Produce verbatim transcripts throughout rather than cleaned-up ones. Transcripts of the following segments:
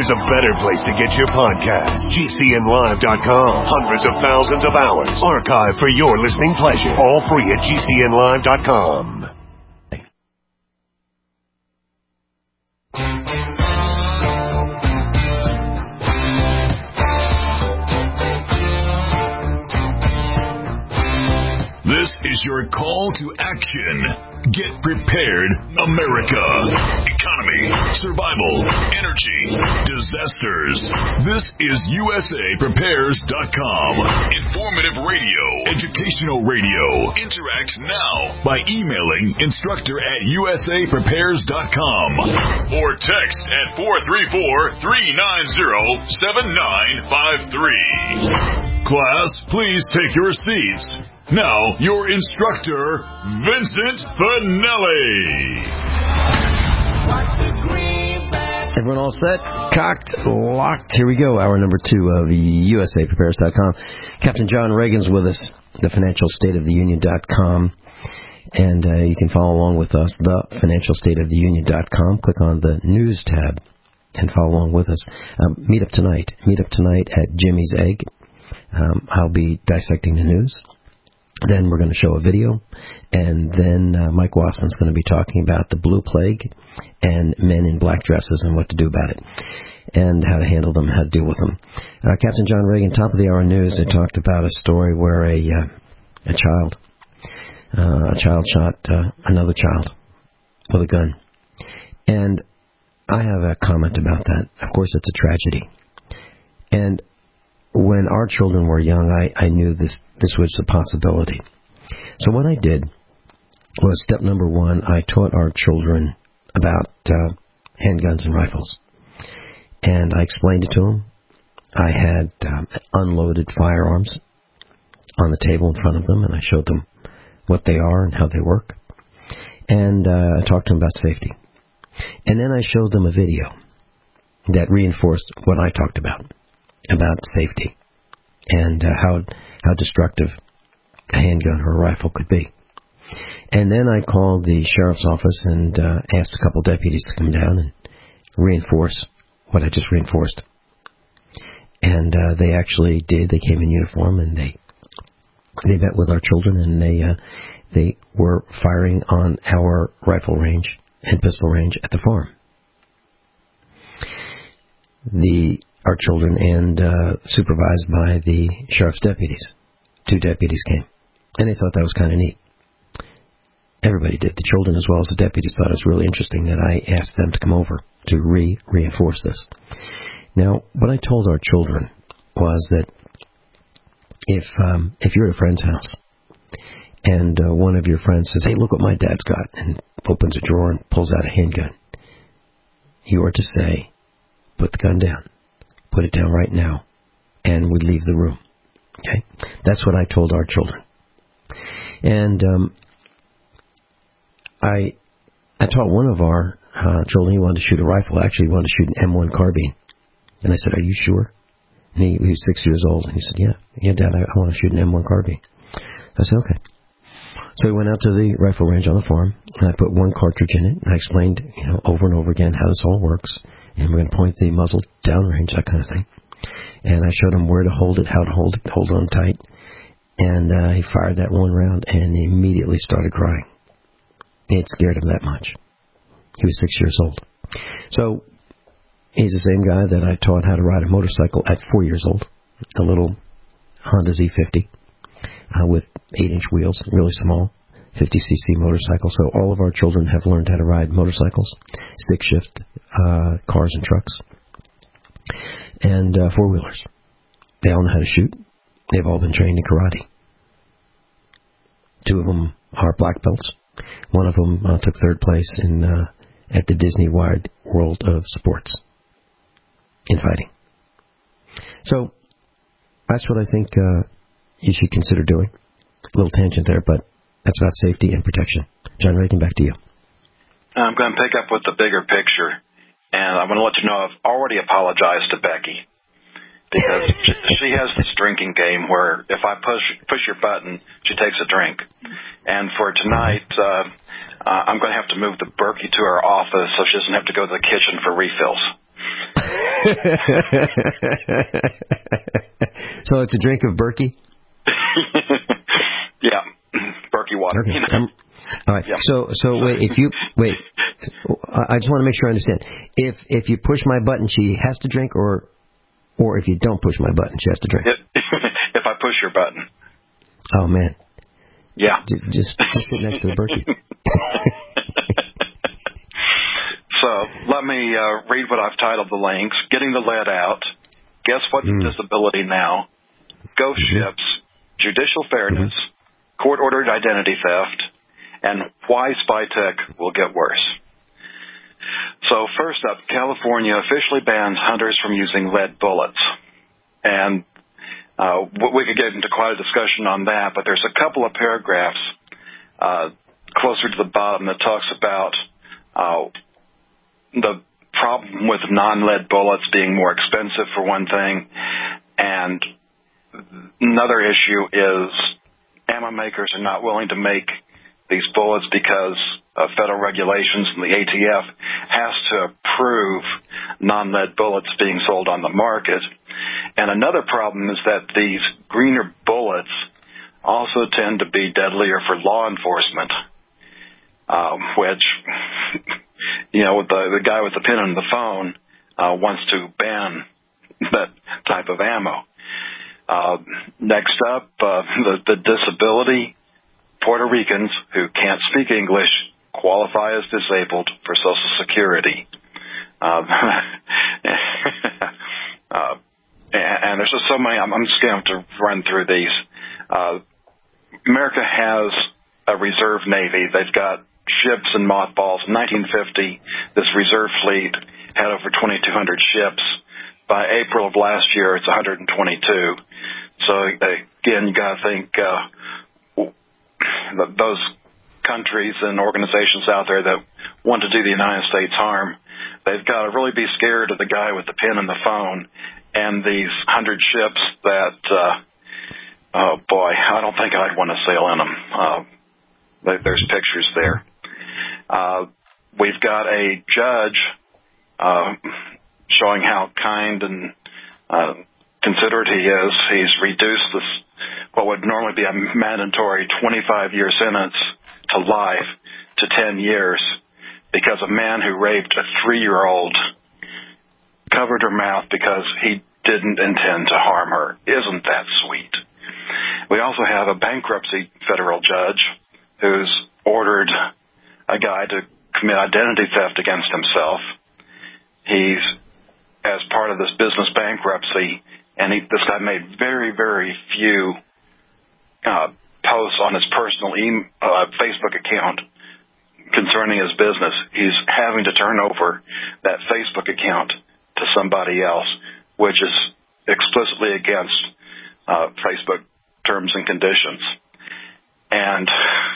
there's a better place to get your podcast. G C N live dot com. Hundreds of thousands of hours archived for your listening pleasure. All free at G C N live dot com. This is your call to action. Get prepared, America. Economy, survival, energy, disasters. This is U S A Prepares dot com. Informative radio, educational radio. Interact now by emailing instructor at U S A Prepares dot com or text at four three four, three nine zero, seven nine five three. Class, please take your seats. Now, your instructor, Vincent Finelli. Everyone all set? Cocked, locked. Here we go. Hour number two of U S A Prepares dot com. Captain John Reagan's with us, the financial state of the union dot com. And uh, you can follow along with us, the financial state of the union dot com. Click on the news tab and follow along with us. Um, meet up tonight. Meet up tonight at Jimmy's Egg. Um, I'll be dissecting the news. Then we're going to show a video, and then uh, Mike Watson's going to be talking about the blue plague and men in black dresses and what to do about it, and how to handle them, how to deal with them. Uh, Captain John Reagan, top of the hour news, they talked about a story where a uh, a child, uh, a child shot uh, another child with a gun, and I have a comment about that. Of course, it's a tragedy, and when our children were young, I, I knew this, this was a possibility. So what I did was, step number one, I taught our children about uh, handguns and rifles. And I explained it to them. I had um, unloaded firearms on the table in front of them, and I showed them what they are and how they work. And uh, I talked to them about safety. And then I showed them a video that reinforced what I talked about. About safety and uh, how how destructive a handgun or a rifle could be. And then I called the sheriff's office and uh, asked a couple deputies to come down and reinforce what I just reinforced. And uh, they actually did. They came in uniform and they they met with our children, and they uh, they were firing on our rifle range and pistol range at the farm. The Our children and uh, supervised by the sheriff's deputies. Two deputies came, and they thought that was kind of neat. Everybody did. The children as well as the deputies thought it was really interesting that I asked them to come over to re reinforce this. Now, what I told our children was that if um, if you're at a friend's house and uh, one of your friends says, "Hey, look what my dad's got," and opens a drawer and pulls out a handgun, you are to say, "Put the gun down. Put it down right now," and we leave the room. Okay, that's what I told our children. And um, I I taught one of our uh, children. He wanted to shoot a rifle. Actually, he wanted to shoot an M one carbine. And I said, "Are you sure?" And he, he was six years old. And he said, "Yeah, yeah, Dad, I, I want to shoot an M one carbine." I said, "Okay." So we went out to the rifle range on the farm, and I put one cartridge in it. And I explained, you know, over and over again how this all works. And we're going to point the muzzle downrange, that kind of thing. And I showed him where to hold it, how to hold it, hold on tight. And uh, he fired that one round and he immediately started crying. It scared him that much. He was six years old. So he's the same guy that I taught how to ride a motorcycle at four years old. A little Honda Z fifty uh, with eight-inch wheels, really small. fifty c c motorcycle. So all of our children have learned how to ride motorcycles, stick-shift uh, cars and trucks, and uh, four-wheelers. They all know how to shoot. They've all been trained in karate. Two of them are black belts. One of them uh, took third place in uh, at the Disney Wide World of Sports in fighting. So that's what I think uh, you should consider doing. A little tangent there, but that's about safety and protection. John Reagan, back to you. I'm going to pick up with the bigger picture, and I'm going to let you know I've already apologized to Becky because she has this drinking game where if I push push your button, she takes a drink. And for tonight, uh, uh, I'm going to have to move the Berkey to her office so she doesn't have to go to the kitchen for refills. So it's a drink of Berkey? Yeah, Berkey water. Okay. You know? um, all right. Yeah. So, so wait. If you wait, I just want to make sure I understand. If if you push my button, she has to drink, or or if you don't push my button, she has to drink. If, if I push your button. Oh man. Yeah. Just just, just sit next to the Berkey. So let me uh, read what I've titled the links. Getting the lead out. Guess what's Mm. a disability now? Ghost Mm-hmm. ships. Judicial fairness. Mm-hmm. Court-ordered identity theft. And why spy tech will get worse. So first up, California officially bans hunters from using lead bullets. And uh, we could get into quite a discussion on that, but there's a couple of paragraphs uh, closer to the bottom that talks about uh, the problem with non-lead bullets being more expensive, for one thing, and another issue is ammo makers are not willing to make these bullets because of federal regulations, and the A T F has to approve non-lead bullets being sold on the market. And another problem is that these greener bullets also tend to be deadlier for law enforcement, um, which, you know, the, the guy with the pin on the phone uh, wants to ban that type of ammo. Uh, next up, uh, the, the disability. Puerto Ricans who can't speak English qualify as disabled for Social Security. Um, uh, and, and there's just so many. I'm, I'm just going to have to run through these. Uh, America has a reserve navy. They've got ships and mothballs. In nineteen fifty, this reserve fleet had over twenty-two hundred ships. By April of last year, it's one hundred twenty-two. So, again, you got to think uh, those countries and organizations out there that want to do the United States harm, they've got to really be scared of the guy with the pen and the phone and these hundred ships that, uh, oh boy, I don't think I'd want to sail in them. Uh, there's pictures there. Uh, we've got a judge uh, showing how kind and uh, considerate he is. He's reduced this, what would normally be a mandatory twenty-five year sentence to life to ten years because a man who raped a three-year-old covered her mouth because he didn't intend to harm her. Isn't that sweet? We also have a bankruptcy federal judge who's ordered a guy to commit identity theft against himself. He's, as part of this business bankruptcy, and he, this guy made very, very few uh, posts on his personal e- uh, Facebook account concerning his business. He's having to turn over that Facebook account to somebody else, which is explicitly against uh, Facebook terms and conditions. And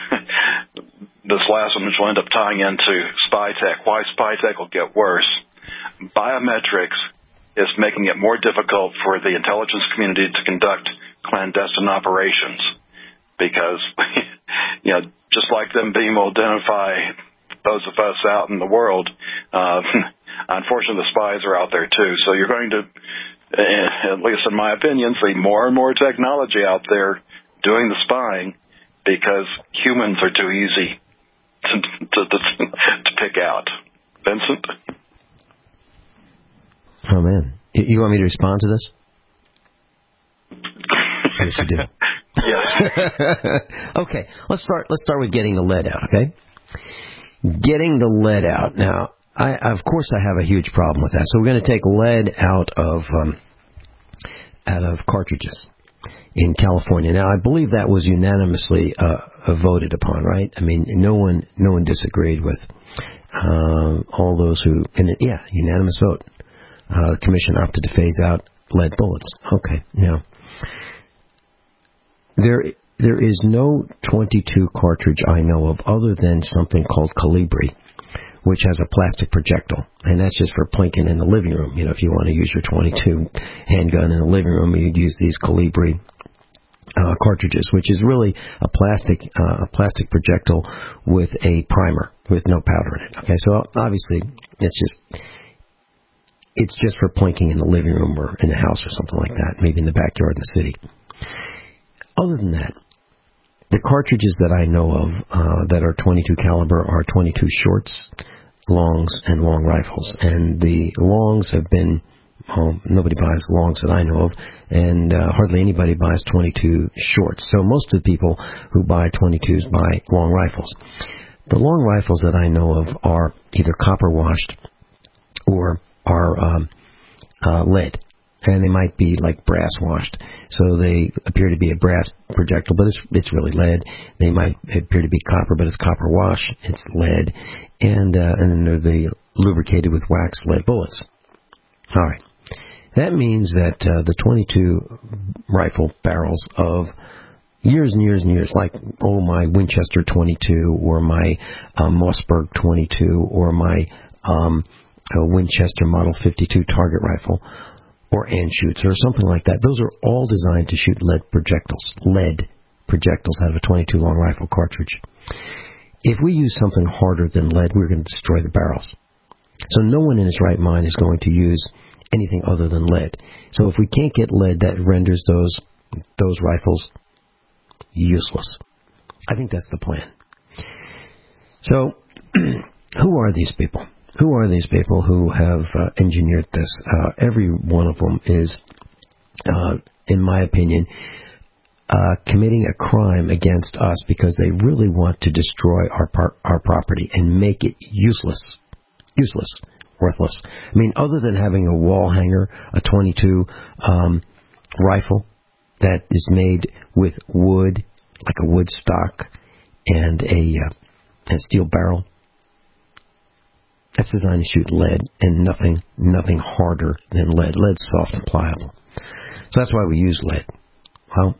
this last one, which will end up tying into spy tech, why spy tech will get worse. Biometrics is making it more difficult for the intelligence community to conduct clandestine operations because, you know, just like them being able to identify those of us out in the world, uh, unfortunately the spies are out there too. So you're going to, at least in my opinion, see more and more technology out there doing the spying because humans are too easy to, to, to, to pick out. Vincent? Oh, man. You want me to respond to this? Yes, you do. Yes. Okay, let's start. Let's start with getting the lead out. Okay, getting the lead out. Now, I of course I have a huge problem with that. So we're going to take lead out of um, out of cartridges in California. Now, I believe that was unanimously uh, voted upon, right? I mean, no one no one disagreed with uh, all those who. And it, yeah, unanimous vote. Uh, the commission opted to phase out lead bullets. Okay, now. There, there is no twenty-two cartridge I know of other than something called Colibri, which has a plastic projectile, and that's just for plinking in the living room. You know, if you want to use your twenty-two handgun in the living room, you'd use these Colibri uh, cartridges, which is really a plastic, uh, a plastic projectile with a primer with no powder in it. Okay, so obviously it's just it's just for plinking in the living room or in the house or something like that, maybe in the backyard in the city. Other than that, the cartridges that I know of uh, that are twenty-two caliber are twenty-two shorts, longs, and long rifles. And the longs have been, well, nobody buys longs that I know of, and uh, hardly anybody buys twenty-two shorts. So most of the people who buy twenty-twos buy long rifles. The long rifles that I know of are either copper washed or are um, uh, lead. And they might be like brass washed, so they appear to be a brass projectile, but it's it's really lead. They might appear to be copper, but it's copper wash. It's lead, and uh, and then they're the lubricated with wax lead bullets. All right, that means that uh, the twenty-two rifle barrels of years and years and years, like oh my Winchester twenty-two or my uh, Mossberg twenty-two or my um, uh, Winchester Model fifty-two target rifle, or Anschutz, or something like that. Those are all designed to shoot lead projectiles, lead projectiles out of a twenty-two long rifle cartridge. If we use something harder than lead, we're going to destroy the barrels. So no one in his right mind is going to use anything other than lead. So if we can't get lead, that renders those those rifles useless. I think that's the plan. So who are these people? Who are these people who have uh, engineered this? Uh, every one of them is, uh, in my opinion, uh, committing a crime against us because they really want to destroy our par- our property and make it useless, useless, worthless. I mean, other than having a wall hanger, a twenty-two um, rifle that is made with wood, like a wood stock, and a, uh, a steel barrel. That's designed to shoot lead, and nothing nothing harder than lead. Lead's soft and pliable. So that's why we use lead. Well,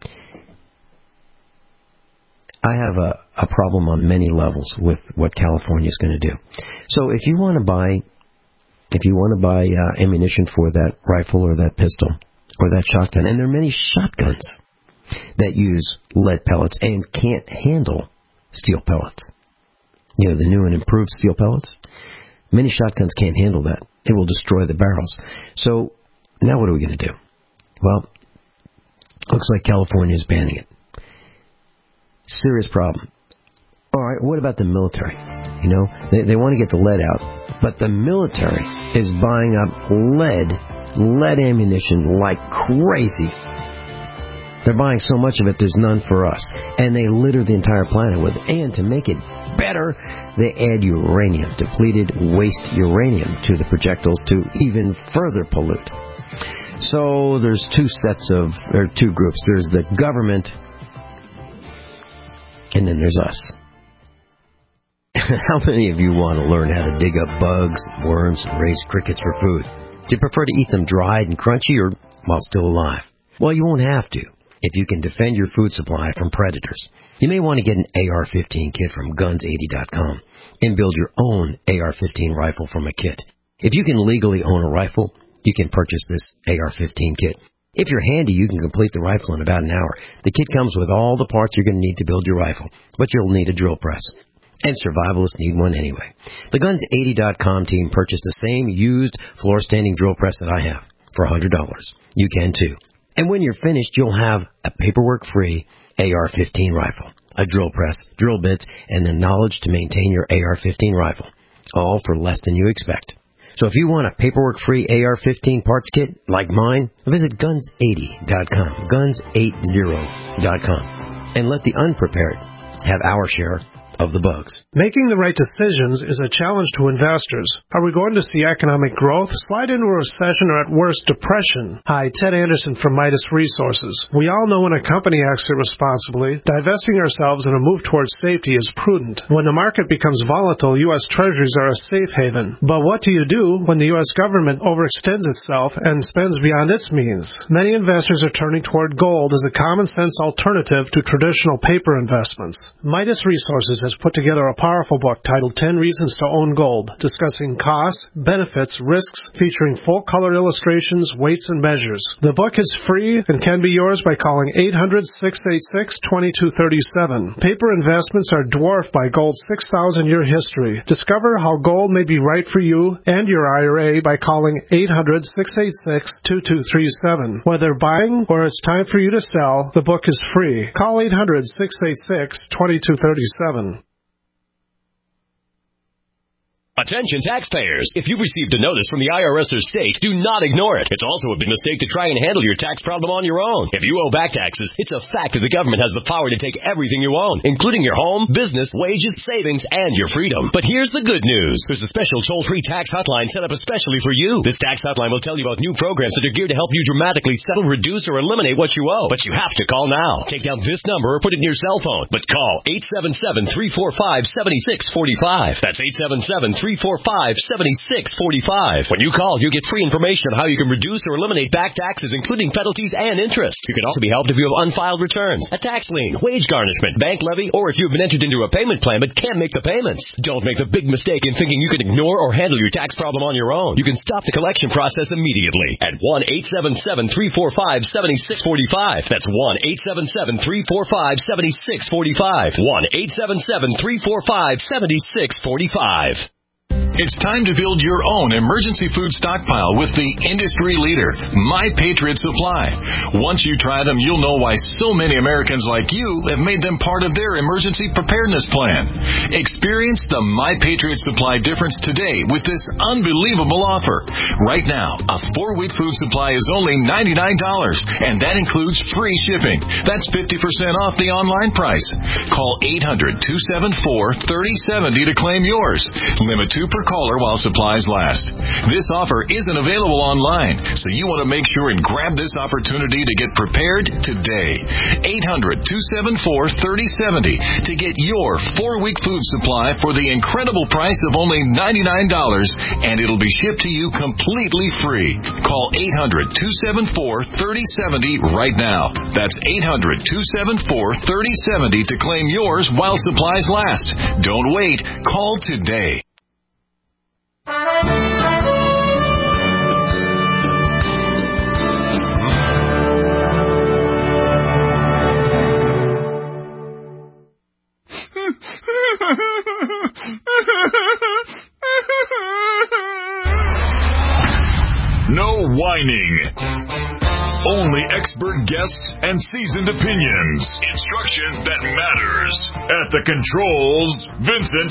I have a, a problem on many levels with what California is going to do. So if you want to buy, if you want to buy uh, ammunition for that rifle or that pistol or that shotgun, and there are many shotguns that use lead pellets and can't handle steel pellets. You know, the new and improved steel pellets. Many shotguns can't handle that. It will destroy the barrels. So now what are we going to do? Well, looks like California is banning it. Serious problem. All right, what about the military? You know, they, they want to get the lead out, but the military is buying up lead, lead ammunition like crazy. They're buying so much of it, there's none for us. And they litter the entire planet with it. And to make it better, they add uranium, depleted waste uranium, to the projectiles to even further pollute. So there's two sets of, or two groups. There's the government, and then there's us. How many of you want to learn how to dig up bugs, worms, and raise crickets for food? Do you prefer to eat them dried and crunchy or while still alive? Well, you won't have to, if you can defend your food supply from predators. You may want to get an A R fifteen kit from guns eighty dot com and build your own A R fifteen rifle from a kit. If you can legally own a rifle, you can purchase this A R fifteen kit. If you're handy, you can complete the rifle in about an hour. The kit comes with all the parts you're going to need to build your rifle, but you'll need a drill press. And survivalists need one anyway. The guns eighty dot com team purchased the same used floor-standing drill press that I have for one hundred dollars. You can too. And when you're finished, you'll have a paperwork-free A R fifteen rifle, a drill press, drill bits, and the knowledge to maintain your A R fifteen rifle, all for less than you expect. So if you want a paperwork-free A R fifteen parts kit like mine, visit guns eighty dot com, guns eighty dot com, and let the unprepared have our share of the bugs. Making the right decisions is a challenge to investors. Are we going to see economic growth, slide into a recession, or at worst, depression? Hi, Ted Anderson from Midas Resources. We all know when a company acts irresponsibly, divesting ourselves in a move towards safety is prudent. When the market becomes volatile, U S Treasuries are a safe haven. But what do you do when the U S government overextends itself and spends beyond its means? Many investors are turning toward gold as a common-sense alternative to traditional paper investments. Midas Resources has has put together a powerful book titled ten Reasons to Own Gold, discussing costs, benefits, risks, featuring full-color illustrations, weights, and measures. The book is free and can be yours by calling eight hundred, six eight six, two two three seven. Paper investments are dwarfed by gold's six thousand year history. Discover how gold may be right for you and your I R A by calling eight hundred, six eight six, two two three seven. Whether buying or it's time for you to sell, the book is free. Call eight hundred, six eight six, two two three seven. Attention taxpayers! If you've received a notice from the I R S or state, do not ignore it. It's also a big mistake to try and handle your tax problem on your own. If you owe back taxes, it's a fact that the government has the power to take everything you own, including your home, business, wages, savings, and your freedom. But here's the good news. There's a special toll-free tax hotline set up especially for you. This tax hotline will tell you about new programs that are geared to help you dramatically settle, reduce, or eliminate what you owe. But you have to call now. Take down this number or put it in your cell phone. But call eight seven seven, three four five, seven six four five. That's eight seven seven, three four five, seven six four five. When you call, you get free information on how you can reduce or eliminate back taxes, including penalties and interest. You can also be helped if you have unfiled returns, a tax lien, wage garnishment, bank levy, or if you've been entered into a payment plan but can't make the payments. Don't make the big mistake in thinking you can ignore or handle your tax problem on your own. You can stop the collection process immediately at one eight seven seven, three four five, seven six four five. That's one eight seven seven, three four five, seven six four five. one eight seven seven, three four five, seven six four five. It's time to build your own emergency food stockpile with the industry leader, My Patriot Supply. Once you try them, you'll know why so many Americans like you have made them part of their emergency preparedness plan. Experience the My Patriot Supply difference today with this unbelievable offer. Right now, a four-week food supply is only ninety-nine dollars, and that includes free shipping. That's fifty percent off the online price. Call eight hundred, two seven four, three oh seven oh to claim yours. Limit two per caller while supplies last. This offer isn't available online, so you want to make sure and grab this opportunity to get prepared today. eight hundred, two seven four, three oh seven oh to get your four-week food supply for the incredible price of only ninety-nine dollars, and it'll be shipped to you completely free. Call eight hundred, two seven four, three oh seven oh right now. That's eight hundred, two seven four, three oh seven oh to claim yours while supplies last. Don't wait. Call today. No whining. Only expert guests and seasoned opinions. Instruction that matters. At the controls, Vincent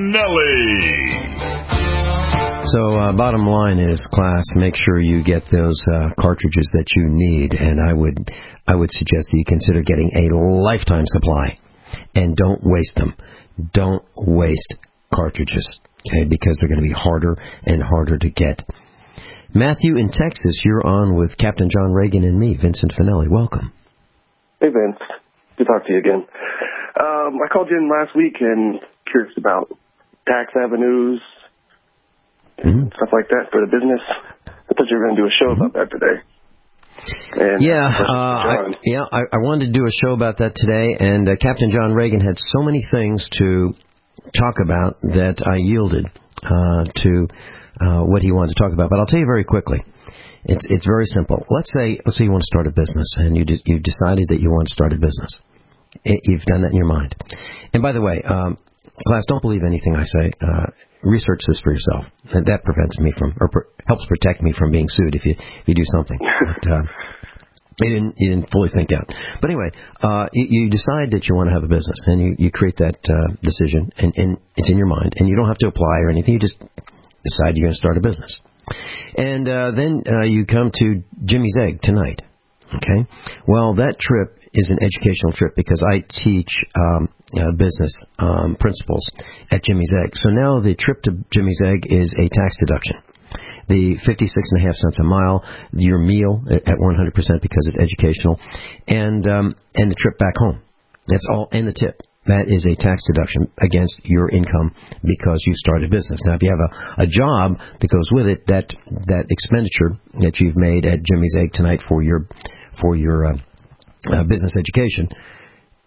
Finelli. So, uh, bottom line is, class, make sure you get those uh, cartridges that you need, and I would, I would suggest that you consider getting a lifetime supply, and don't waste them. Don't waste cartridges, okay? Because they're going to be harder and harder to get. Matthew in Texas, you're on with Captain John Reagan and me, Vincent Finelli. Welcome. Hey, Vince. Good to talk to you again. Um, I called you in last week and curious about tax avenues, mm-hmm. stuff like that for the business. I thought you were going to do a show mm-hmm. about that today. And yeah, uh, I, yeah, I, I wanted to do a show about that today, and uh, Captain John Reagan had so many things to talk about that I yielded uh, to uh, what he wanted to talk about. But I'll tell you very quickly. It's it's very simple. Let's say let's say you want to start a business, and you de- you decided that you want to start a business. It, you've done that in your mind. And by the way, um, class, don't believe anything I say. Uh, research this for yourself. And that prevents me from, or per, helps protect me from being sued if you if you do something. But, uh, you didn't you didn't fully think out. But anyway, uh, you, you decide that you want to have a business, and you, you create that uh, decision, and, and it's in your mind, and you don't have to apply or anything. You just decide you're going to start a business. And uh, then uh, you come to Jimmy's Egg tonight, okay? Well, that trip is an educational trip because I teach um, uh, business um, principles at Jimmy's Egg. So now the trip to Jimmy's Egg is a tax deduction. The fifty-six and a half cents a mile, your meal at one hundred percent because it's educational, and um, and the trip back home. That's all, and the tip. That is a tax deduction against your income because you started a business. Now, if you have a, a job that goes with it, that that expenditure that you've made at Jimmy's Egg tonight for your for your uh, uh, business education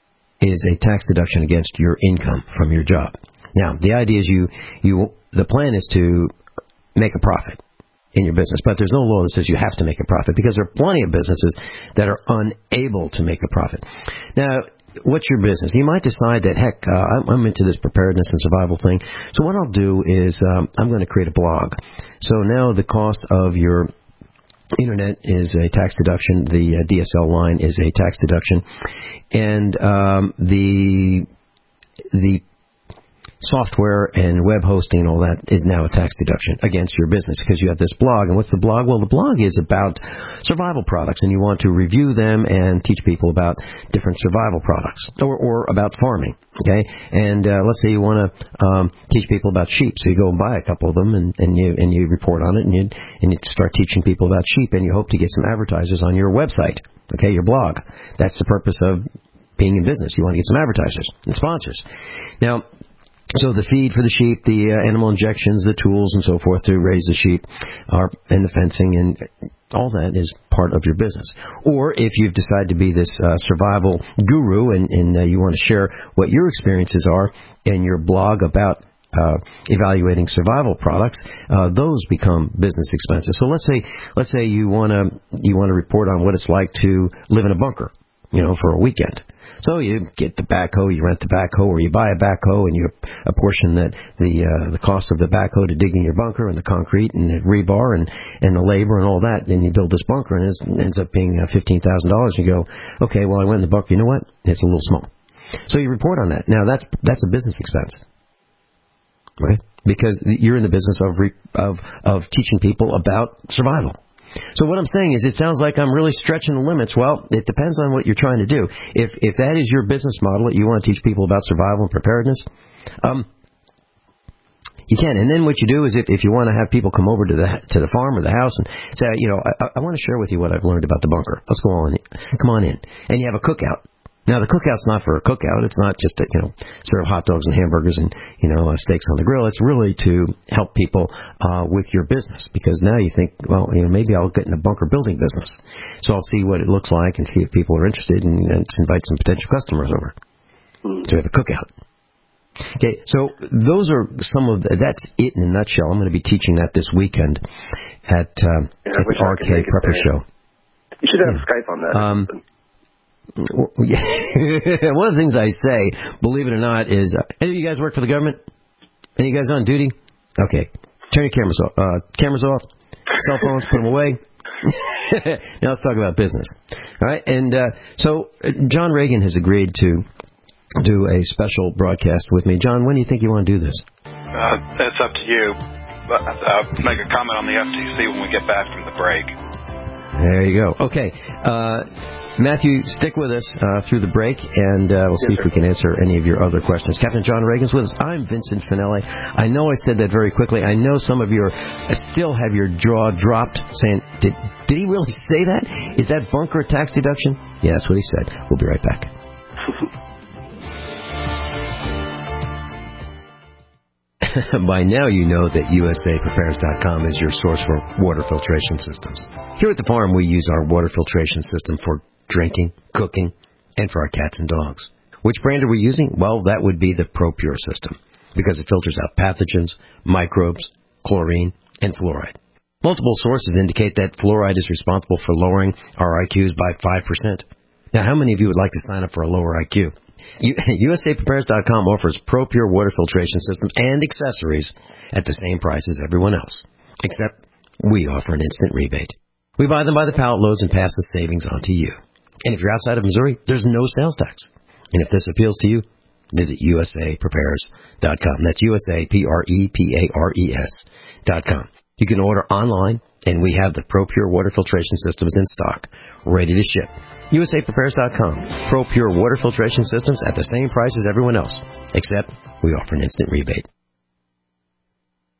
is a tax deduction against your income from your job. Now, the idea is you, you, the plan is to make a profit in your business, but there's no law that says you have to make a profit, because there are plenty of businesses that are unable to make a profit. Now, what's your business? You might decide that, heck, uh, I'm, I'm into this preparedness and survival thing, so what I'll do is um, I'm going to create a blog. So now the cost of your Internet is a tax deduction, the uh, D S L line is a tax deduction, and um, the the software and web hosting and all that is now a tax deduction against your business because you have this blog. And what's the blog? Well, the blog is about survival products, and you want to review them and teach people about different survival products, or, or about farming, okay? And uh, let's say you want to um, teach people about sheep, so you go and buy a couple of them, and, and you and you report on it, and you and you start teaching people about sheep, and you hope to get some advertisers on your website, okay, your blog. That's the purpose of being in business. You want to get some advertisers and sponsors. Now, so the feed for the sheep, the uh, animal injections, the tools, and so forth to raise the sheep, are, and the fencing, and all that is part of your business. Or if you've decided to be this uh, survival guru, and, and uh, you want to share what your experiences are in your blog about uh, evaluating survival products, uh, those become business expenses. So let's say let's say you want to you want to report on what it's like to live in a bunker, you know, for a weekend. So you get the backhoe, you rent the backhoe, or you buy a backhoe, and you apportion that the uh, the cost of the backhoe to dig in your bunker, and the concrete, and the rebar, and, and the labor, and all that. Then you build this bunker, and it ends up being uh, fifteen thousand dollars. You go, okay, well, I went in the bunker. You know what? It's a little small. So you report on that. Now that's that's a business expense, right? Because you're in the business of re- of of teaching people about survival. So what I'm saying is, it sounds like I'm really stretching the limits. Well, it depends on what you're trying to do. If if that is your business model, that you want to teach people about survival and preparedness, um, you can. And then what you do is, if, if you want to have people come over to the to the farm or the house and say, you know, I, I want to share with you what I've learned about the bunker. Let's go on, come on in, and you have a cookout. Now, the cookout's not for a cookout. It's not just to, you know, serve hot dogs and hamburgers and, you know, uh, steaks on the grill. It's really to help people uh, with your business, because now you think, well, you know, maybe I'll get in the bunker building business. So I'll see what it looks like and see if people are interested, and, and invite some potential customers over to have a cookout. Okay, so those are some of the, that's it in a nutshell. I'm going to be teaching that this weekend at, uh, yeah, at the R K Prepper Show. You should have Skype on that. Um, One of the things I say, believe it or not, is, uh, any of you guys work for the government? Any of you guys on duty? Okay. Turn your cameras off. Uh, cameras off. Cell phones, put them away. Now let's talk about business. All right. And uh, so uh, John Reagan has agreed to do a special broadcast with me. John, when do you think you want to do this? Uh, it's up to you. But, uh, make a comment on the F T C when we get back from the break. There you go. Okay. Uh, Matthew, stick with us uh, through the break, and uh, we'll see if we can answer any of your other questions. Captain John Reagan's with us. I'm Vincent Finelli. I know I said that very quickly. I know some of you are, still have your jaw dropped, saying, did, did he really say that? Is that bunker tax deduction? Yeah, that's what he said. We'll be right back. By now you know that U S A Prepares dot com is your source for water filtration systems. Here at the farm, we use our water filtration system for drinking, cooking, and for our cats and dogs. Which brand are we using? Well, that would be the ProPure system, because it filters out pathogens, microbes, chlorine, and fluoride. Multiple sources indicate that fluoride is responsible for lowering our I Qs by five percent. Now, how many of you would like to sign up for a lower I Q? U S A Prepares dot com offers ProPure water filtration systems and accessories at the same price as everyone else, except we offer an instant rebate. We buy them by the pallet loads and pass the savings on to you. And if you're outside of Missouri, there's no sales tax. And if this appeals to you, visit U S A Prepares dot com. That's U S A P R E P A R E S dot com. You can order online, and we have the ProPure water filtration systems in stock, ready to ship. U S A Prepares dot com. ProPure water filtration systems at the same price as everyone else, except we offer an instant rebate.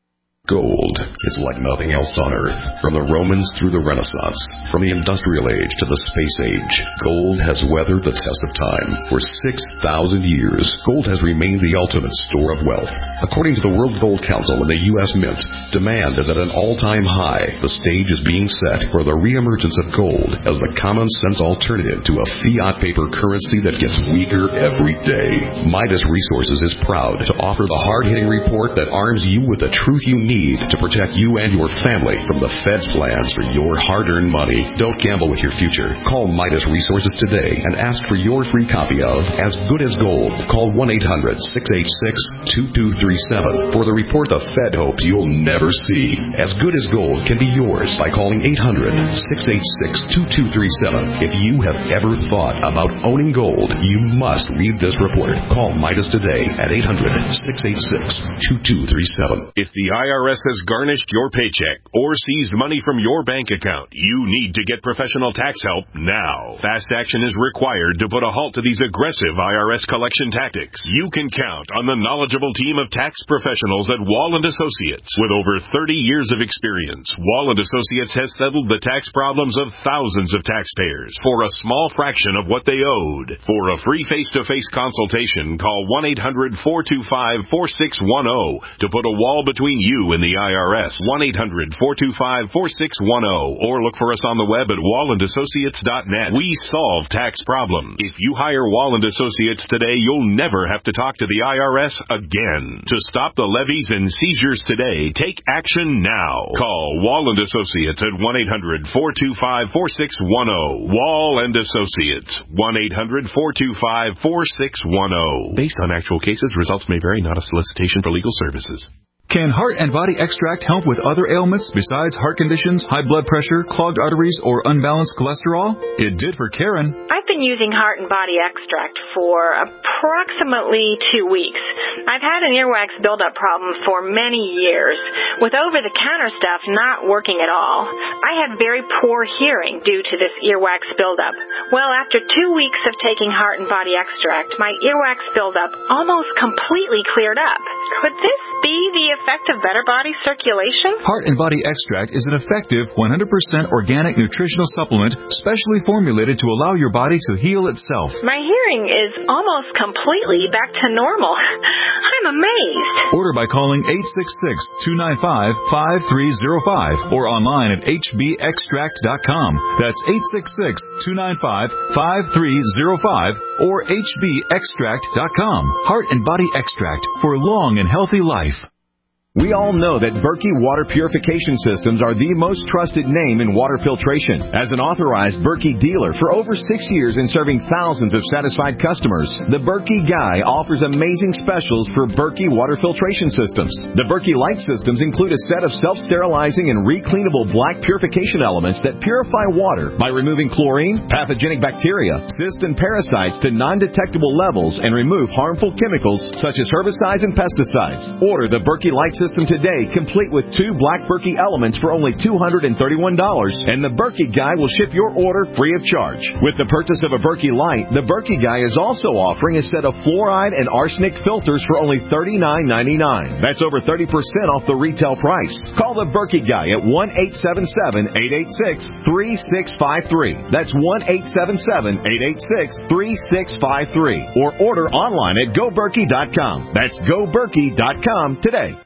Gold is like nothing else on Earth. From the Romans through the Renaissance, from the Industrial Age to the Space Age, gold has weathered the test of time. For six thousand years, gold has remained the ultimate store of wealth. According to the World Gold Council and the U S Mint, demand is at an all-time high. The stage is being set for the reemergence of gold as the common-sense alternative to a fiat paper currency that gets weaker every day. Midas Resources is proud to offer the hard-hitting report that arms you with the truth you need to protect you and your family from the Fed's plans for your hard-earned money. Don't gamble with your future. Call Midas Resources today and ask for your free copy of As Good as Gold. Call one eight hundred, six eight six, two two three seven for the report the Fed hopes you'll never see. As Good as Gold can be yours by calling eight hundred, six eight six, two two three seven. If you have ever thought about owning gold, you must read this report. Call Midas today at eight hundred, six eight six, two two three seven. If the I R S has garnished your paycheck or seized money from your bank account, you need to get professional tax help now. Fast action is required to put a halt to these aggressive I R S collection tactics. You can count on the knowledgeable team of tax professionals at Wall and Associates. With over thirty years of experience, Wall and Associates has settled the tax problems of thousands of taxpayers for a small fraction of what they owed. For a free face-to-face consultation, call one eight hundred, four two five, four six one zero to put a wall between you and the I R S. one eight hundred, four two five, four six one zero or look for us on the web at wall and associates dot net. We solve tax problems. If you hire Wall and Associates today, you'll never have to talk to the I R S again. To stop the levies and seizures today, take action now. Call Wall and Associates at one eight hundred, four two five, four six one zero. Wall and Associates, one eight hundred, four two five, four six one zero. Based on actual cases, results may vary, not a solicitation for legal services. Can Heart and Body Extract help with other ailments besides heart conditions, high blood pressure, clogged arteries, or unbalanced cholesterol? It did for Karen. I've been using Heart and Body Extract for approximately two weeks. I've had an earwax buildup problem for many years, with over-the-counter stuff not working at all. I had very poor hearing due to this earwax buildup. Well, after two weeks of taking Heart and Body Extract, my earwax buildup almost completely cleared up. Could this be the effect of better body circulation? Heart and Body Extract is an effective one hundred percent organic nutritional supplement specially formulated to allow your body to heal itself. My hearing is almost completely back to normal. I'm amazed. Order by calling eight six six, two nine five, five three zero five or online at h b extract dot com. That's eight six six, two nine five, five three zero five or h b extract dot com. Heart and Body Extract for long and healthy life. We all know that Berkey Water Purification Systems are the most trusted name in water filtration. As an authorized Berkey dealer for over six years and serving thousands of satisfied customers, the Berkey Guy offers amazing specials for Berkey Water Filtration Systems. The Berkey Light Systems include a set of self-sterilizing and recleanable black purification elements that purify water by removing chlorine, pathogenic bacteria, cysts, and parasites to non-detectable levels and remove harmful chemicals such as herbicides and pesticides. Order the Berkey Light System System today, complete with two black Berkey elements for only two hundred thirty-one dollars, and the Berkey Guy will ship your order free of charge. With the purchase of a Berkey Light, the Berkey Guy is also offering a set of fluoride and arsenic filters for only thirty-nine ninety-nine. That's over thirty percent off the retail price. Call the Berkey Guy at one eight seven seven, eight eight six, three six five three. That's one eight seven seven, eight eight six, three six five three. Or order online at go berkey dot com. That's go berkey dot com today.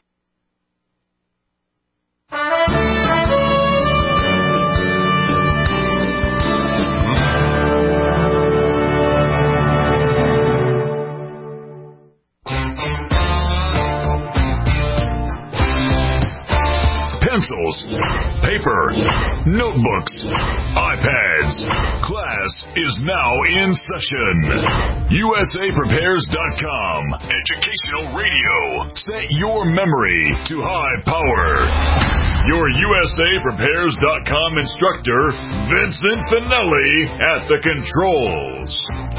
Pencils, paper, notebooks, iPads. Class is now in session. U S A Prepares dot com. Educational radio. Set your memory to high power. Your U S A Prepares dot com instructor, Vincent Finelli, at the controls.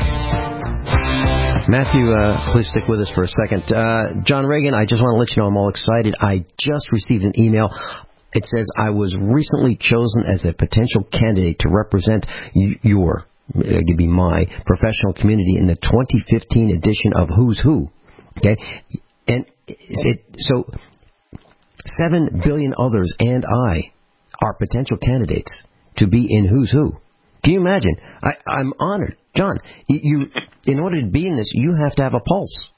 Matthew, uh, please stick with us for a second. Uh, John Reagan, I just want to let you know I'm all excited. I just received an email. It says I was recently chosen as a potential candidate to represent your, it could be my, professional community in the twenty fifteen edition of Who's Who. Okay? And it, so Seven billion others and I are potential candidates to be in Who's Who. Can you imagine? I, I'm honored. John, you, you, in order to be in this, you have to have a pulse.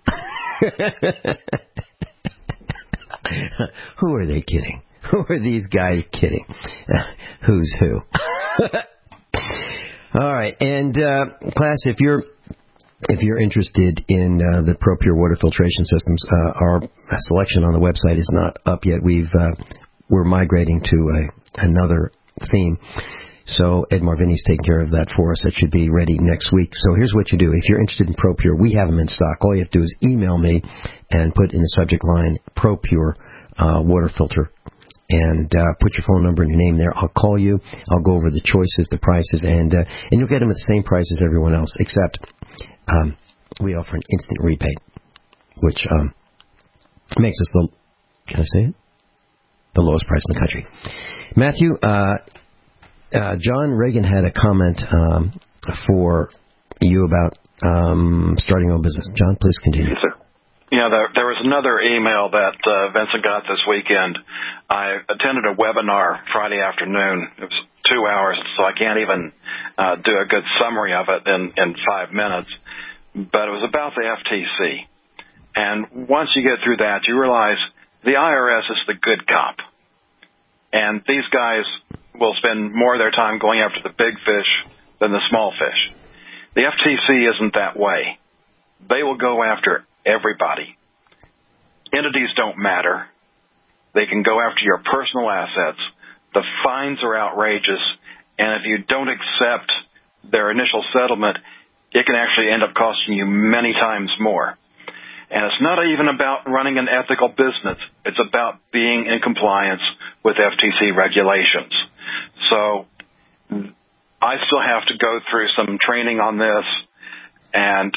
Who are they kidding? Who are these guys kidding? Who's Who? All right, and uh, class, if you're if you're interested in uh, the ProPure water filtration systems, uh, our selection on the website is not up yet. We've uh, we're migrating to a, another theme. So Ed Marvini's taking care of that for us. It should be ready next week. So here's what you do. If you're interested in ProPure, we have them in stock. All you have to do is email me and put in the subject line ProPure uh, water filter. And uh, put your phone number and your name there. I'll call you. I'll go over the choices, the prices, and uh, and you'll get them at the same price as everyone else, except um, we offer an instant rebate, which um, makes us the, can I say it? The lowest price in the country. Matthew, uh, uh, John Reagan had a comment um, for you about um, starting your own business. John, please continue. Yes, sir. Yeah, there, there was another email that uh, Vincent got this weekend. I attended a webinar Friday afternoon. It was two hours, so I can't even uh, do a good summary of it in, in five minutes. But it was about the F T C. And once you get through that, you realize the I R S is the good cop. And these guys will spend more of their time going after the big fish than the small fish. The F T C isn't that way. They will go after everybody. Entities don't matter. They can go after your personal assets. The fines are outrageous, and if you don't accept their initial settlement, it can actually end up costing you many times more. And it's not even about running an ethical business. It's about being in compliance with F T C regulations. So I still have to go through some training on this, and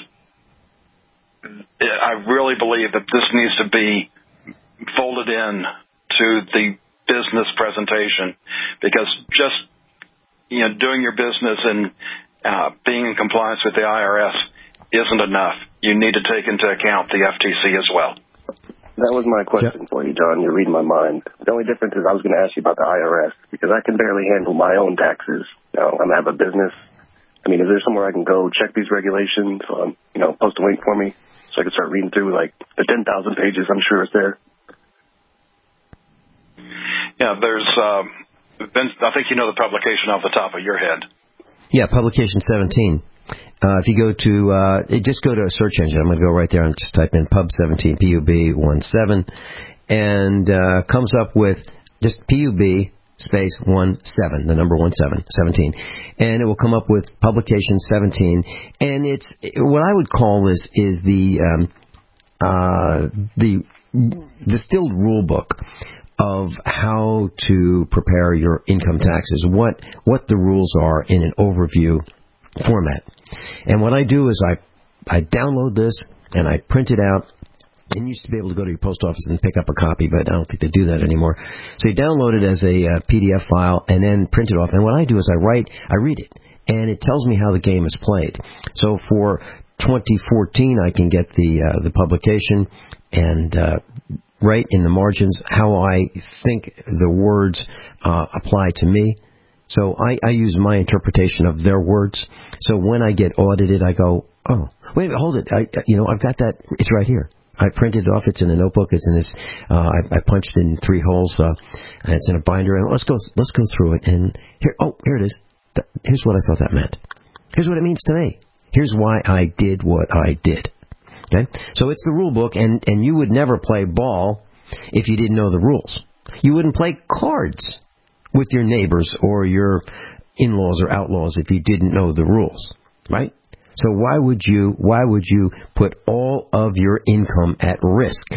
I really believe that this needs to be folded in to the business presentation, because just, you know, doing your business and uh, being in compliance with the I R S isn't enough. You need to take into account the F T C as well. That was my question for you, John. You're reading my mind. The only difference is I was going to ask you about the I R S, because I can barely handle my own taxes. You know, I'm going to have a business. I mean, is there somewhere I can go check these regulations? Um, you know, post a link for me so I can start reading through, like, the ten thousand pages. I'm sure it's there. Yeah, there's, uh, Vince, I think you know the publication off the top of your head. Yeah, publication seventeen. Uh, if you go to, uh, just go to a search engine. I'm going to go right there and just type in pub seventeen, P U B one seven, and uh, comes up with just P U B space one seven, the number one seven, seventeen, and it will come up with publication seventeen, and it's, what I would call this is the, um, uh, the distilled rule book of how to prepare your income taxes, what what the rules are in an overview format. And what I do is I I download this and I print it out. And you used to be able to go to your post office and pick up a copy, but I don't think they do that anymore. So you download it as a uh, P D F file and then print it off. And what I do is I write, I read it, and it tells me how the game is played. So for twenty fourteen, I can get the uh, the publication and uh, write in the margins how I think the words uh, apply to me. So I, I use my interpretation of their words. So when I get audited, I go, oh, wait, hold it. I, you know, I've got that. It's right here. I printed it off. It's in a notebook. It's in this. Uh, I, I punched it in three holes. Uh, and it's in a binder. And let's go. Let's go through it. And here, oh, here it is. Here's what I thought that meant. Here's what it means to me. Here's why I did what I did. Okay. So it's the rule book, and and you would never play ball if you didn't know the rules. You wouldn't play cards with your neighbors or your in-laws or outlaws if you didn't know the rules, right? So why would you why would you put all of your income at risk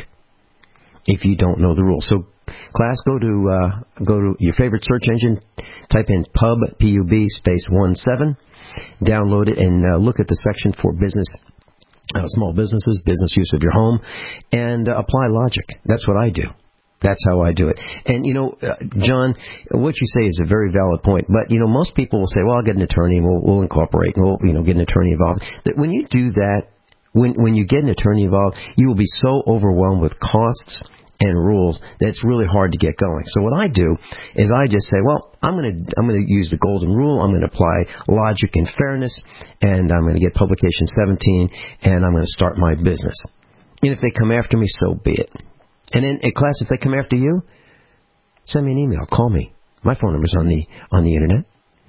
if you don't know the rules? So class, go to uh, go to your favorite search engine, type in pub P U B space one seven, download it, and uh, look at the section for business. Uh, small businesses, business use of your home, and uh, apply logic. That's what I do. That's how I do it. And, you know, uh, John, what you say is a very valid point. But, you know, most people will say, well, I'll get an attorney and we'll, we'll incorporate and we'll, you know, get an attorney involved. That when you do that, when when you get an attorney involved, you will be so overwhelmed with costs and rules that it's really hard to get going. So what I do is I just say, well, I'm going to I'm going to use the golden rule. I'm going to apply logic and fairness, and I'm going to get publication seventeen, and I'm going to start my business. And if they come after me, so be it. And then, in class, if they come after you, send me an email. Call me. My phone number's on the on the internet.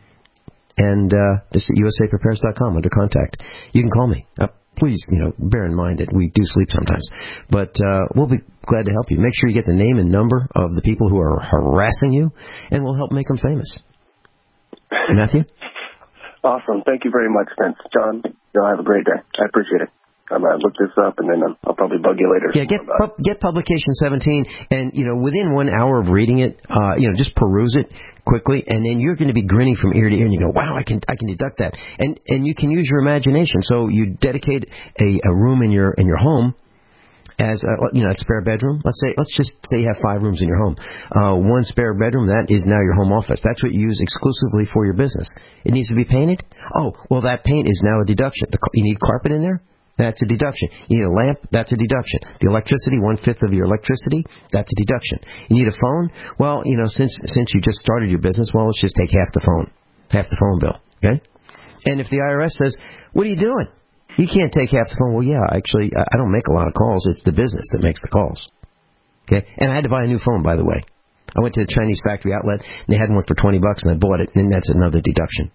And uh, this is U S A prepares dot com under contact. You can call me. Uh, please, you know, bear in mind that we do sleep sometimes. But uh, we'll be glad to help you. Make sure you get the name and number of the people who are harassing you, and we'll help make them famous. Matthew? Awesome. Thank you very much, Vince. John, you'll have a great day. I appreciate it. I'm going to look this up, and then I'll, I'll probably bug you later. Yeah, get pu- get publication seventeen, and, you know, within one hour of reading it, uh, you know, just peruse it quickly, and then you're going to be grinning from ear to ear, and you go, wow, I can I can deduct that. And and you can use your imagination. So you dedicate a, a room in your in your home as a, you know, a spare bedroom. Let's say let's just say you have five rooms in your home. Uh, one spare bedroom, that is now your home office. That's what you use exclusively for your business. It needs to be painted. Oh, well, that paint is now a deduction. The, you need carpet in there? That's a deduction. You need a lamp? That's a deduction. The electricity, one-fifth of your electricity, that's a deduction. You need a phone? Well, you know, since since you just started your business, well, let's just take half the phone, half the phone bill, okay? And if the I R S says, what are you doing? You can't take half the phone. Well, yeah, actually, I don't make a lot of calls. It's the business that makes the calls, okay? And I had to buy a new phone, by the way. I went to the Chinese factory outlet, and they had one for twenty bucks, and I bought it, and that's another deduction.